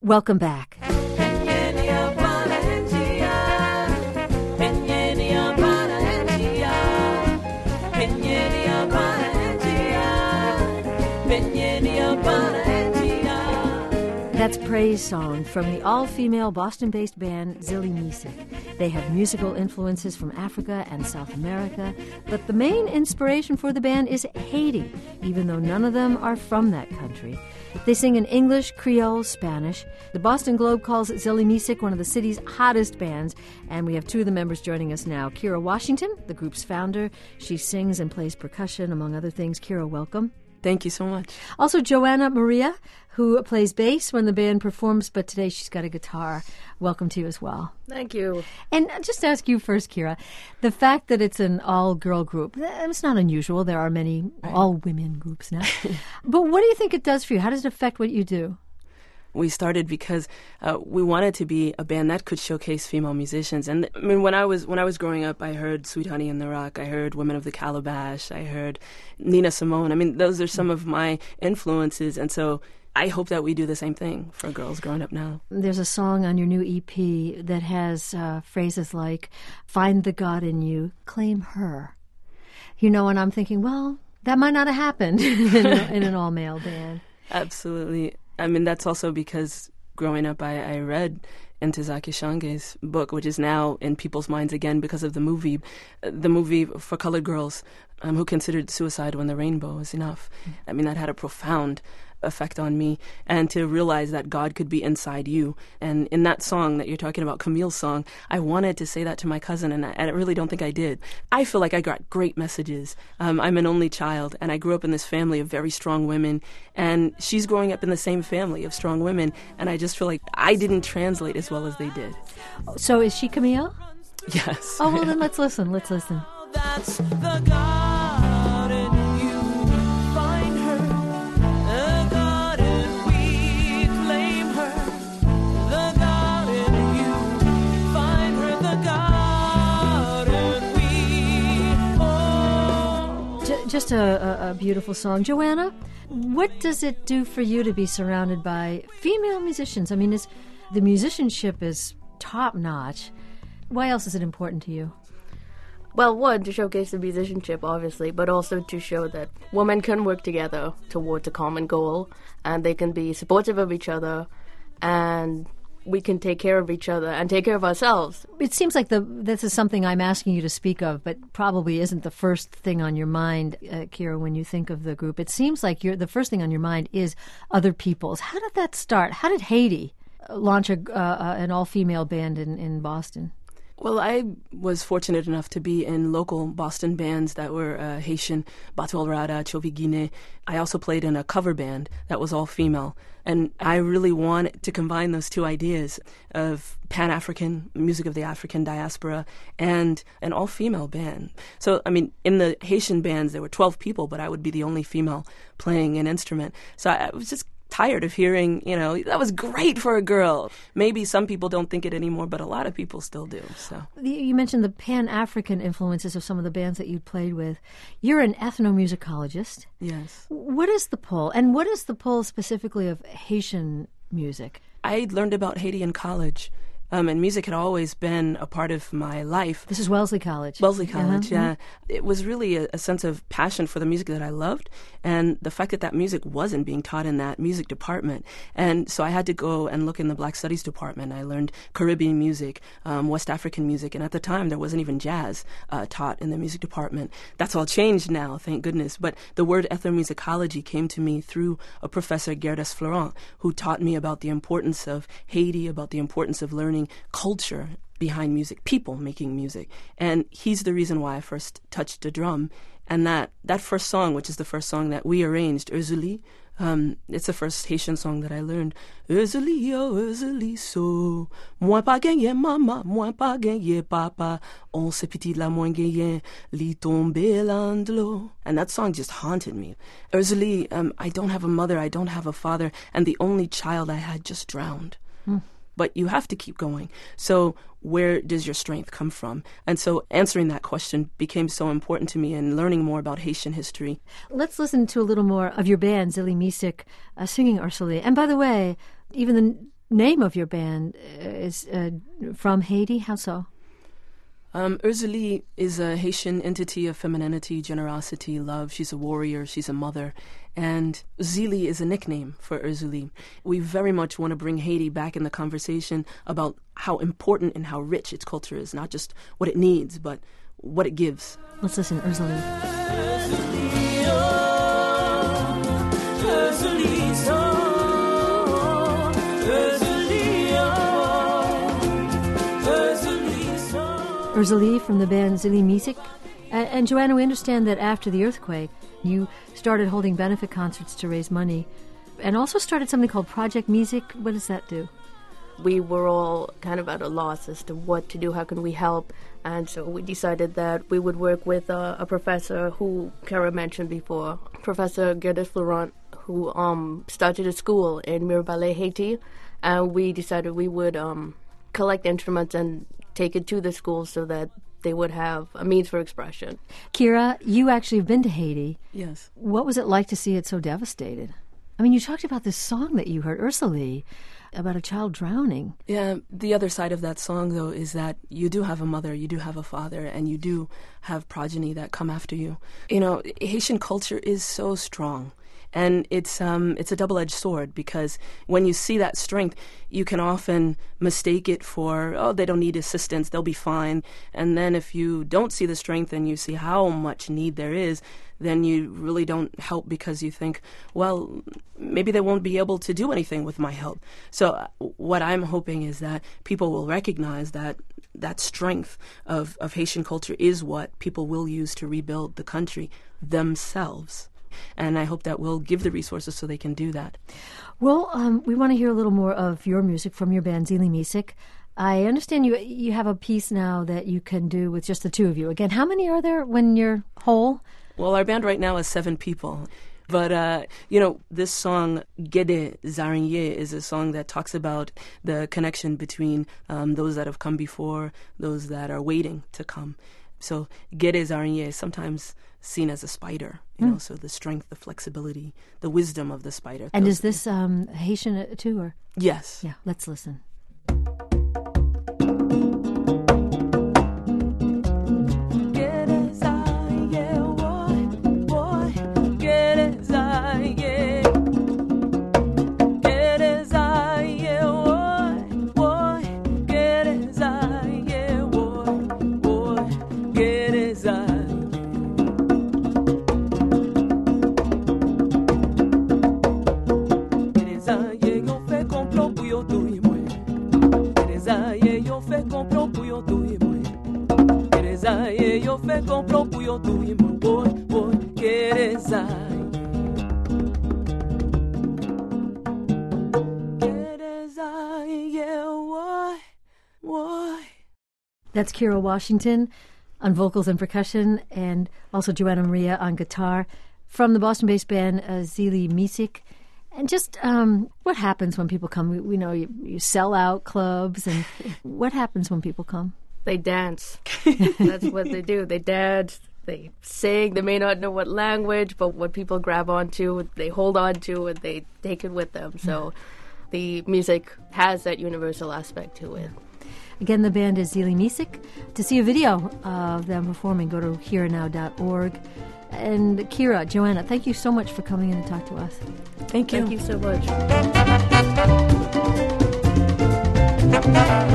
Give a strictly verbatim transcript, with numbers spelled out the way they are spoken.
Welcome back. That's Praise Song from the all-female Boston-based band Zilly Misik. They have musical influences from Africa and South America, but the main inspiration for the band is Haiti, even though none of them are from that country. They sing in English, Creole, Spanish. The Boston Globe calls Zilly Misik one of the city's hottest bands, and we have two of the members joining us now. Kira Washington, the group's founder. She sings and plays percussion, among other things. Kira, welcome. Thank you so much. Also, Joanna Maria, who plays bass when the band performs, but today she's got a guitar. Welcome to you as well. Thank you. And just to ask you first, Kira, the fact that it's an all-girl group, it's not unusual. There are many all-women groups now. But what do you think it does for you? How does it affect what you do? We started because uh, we wanted to be a band that could showcase female musicians. And I mean, when I was when I was growing up, I heard Sweet Honey in the Rock. I heard Women of the Calabash. I heard Nina Simone. I mean, those are some of my influences. And so I hope that we do the same thing for girls growing up now. There's a song on your new E P that has uh, phrases like, find the God in you, claim her. You know, and I'm thinking, well, that might not have happened in, a, in an all-male band. Absolutely. I mean, that's also because growing up, I, I read Ntozake Shange's book, which is now in people's minds again because of the movie, the movie for colored girls um, who considered suicide when the rainbow was enough. I mean, that had a profound effect on me, and to realize that God could be inside you. And in that song that you're talking about, Camille's song, I wanted to say that to my cousin, and I, I really don't think I did. I feel like I got great messages. Um, I'm an only child, and I grew up in this family of very strong women, and she's growing up in the same family of strong women, and I just feel like I didn't translate as well as they did. So is she Camille? Yes. Oh, well, then let's listen. Let's listen. That's the God in you. Find her, the God in we claim her. The God in you. Find her, the God in we. Oh. J- just a, a, a beautiful song. Joanna, what does it do for you to be surrounded by female musicians? I mean, is, the musicianship is top-notch. Why else is it important to you? Well, one, to showcase the musicianship, obviously, but also to show that women can work together towards a common goal, and they can be supportive of each other, and we can take care of each other and take care of ourselves. It seems like the this is something I'm asking you to speak of, but probably isn't the first thing on your mind, uh, Kira, when you think of the group. It seems like you're, the first thing on your mind is other people's. How did that start? How did Haiti launch a, uh, an all-female band in, in Boston? Well, I was fortunate enough to be in local Boston bands that were uh, Haitian, Batuel Rada, Chovi Guinée. I also played in a cover band that was all female. And I really wanted to combine those two ideas of Pan-African, music of the African diaspora, and an all-female band. So, I mean, in the Haitian bands, there were twelve people, but I would be the only female playing an instrument. So I was just tired of hearing, you know, that was great for a girl. Maybe some people don't think it anymore, but a lot of people still do. So you mentioned the Pan-African influences of some of the bands that you played with. You're an ethnomusicologist. Yes. What is the pull? And what is the pull specifically of Haitian music? I learned about Haiti in college. Um, and music had always been a part of my life. This is Wellesley College. Wellesley College, uh-huh. yeah. It was really a, a sense of passion for the music that I loved, and the fact that that music wasn't being taught in that music department. And so I had to go and look in the Black Studies department. I learned Caribbean music, um, West African music, and at the time there wasn't even jazz uh, taught in the music department. That's all changed now, thank goodness. But the word ethnomusicology came to me through a professor, Gerdas Florent, who taught me about the importance of Haiti, about the importance of learning culture behind music, people making music. And he's the reason why I first touched the drum. And that, that first song, which is the first song that we arranged, Erzuli, um, it's the first Haitian song that I learned. Erzuli, oh, Erzuli, so, moi pa genye mama, moi pa genye papa, on se petit la moins genye, li tombe l'andlo. And that song just haunted me. Erzuli, um, I don't have a mother, I don't have a father, and the only child I had just drowned. Mm. But you have to keep going. So where does your strength come from? And so answering that question became so important to me and learning more about Haitian history. Let's listen to a little more of your band, Zilly Misik, uh, singing Ursula. And by the way, even the name of your band is uh, from Haiti. How so? Um, Erzulie is a Haitian entity of femininity, generosity, love. She's a warrior. She's a mother. And Zili is a nickname for Erzulie. We very much want to bring Haiti back in the conversation about how important and how rich its culture is, not just what it needs, but what it gives. Let's listen, Erzulie. Erzulie, oh, Erzulie, oh, Erzulie, oh, Erzulie, oh. Erzulie from the band Zili Music. And, and Joanna, we understand that after the earthquake, you started holding benefit concerts to raise money and also started something called Project Music. What does that do? We were all kind of at a loss as to what to do, how can we help, and so we decided that we would work with a, a professor who Kara mentioned before, Professor Gerdes Florent, who um, started a school in Mirebalais, Haiti, and we decided we would um, collect instruments and take it to the school so that they would have a means for expression. Kira, you actually have been to Haiti. Yes. What was it like to see it so devastated? I mean, you talked about this song that you heard, Erzulie, about a child drowning. Yeah, the other side of that song, though, is that you do have a mother, you do have a father, and you do have progeny that come after you. You know, Haitian culture is so strong. And it's um it's a double-edged sword, because when you see that strength, you can often mistake it for, oh, they don't need assistance, they'll be fine. And then if you don't see the strength and you see how much need there is, then you really don't help, because you think, well, maybe they won't be able to do anything with my help. So uh, what I'm hoping is that people will recognize that that strength of, of Haitian culture is what people will use to rebuild the country themselves. And I hope that we'll give the resources so they can do that. Well, um, we want to hear a little more of your music from your band, Zili Music. I understand you you have a piece now that you can do with just the two of you. Again, how many are there when you're whole? Well, our band right now is seven people. But, uh, you know, this song, Gede Zaranye, is a song that talks about the connection between um, those that have come before, those that are waiting to come. So Gede Zaranye is sometimes seen as a spider, you mm. know, so the strength, the flexibility, the wisdom of the spider. And is this um, Haitian too? Or? Yes. Yeah, let's listen. Yo fe compro puyo tu y mo boy boy quieres ay quieres ay yeah why why. That's Kira Washington on vocals and percussion, and also Joanna Maria on guitar from the Boston-based band uh, Zili Music. And just um, what happens when people come? We, we know you, you sell out clubs, and what happens when people come? They dance. That's what they do. They dance, they sing. They may not know what language, but what people grab onto, they hold on to, and they take it with them. So the music has that universal aspect to it. Again, the band is Zili Music. To see a video of them performing, go to here now dot org. And Kira, Joanna, thank you so much for coming in to talk to us. Thank you. Thank you so much.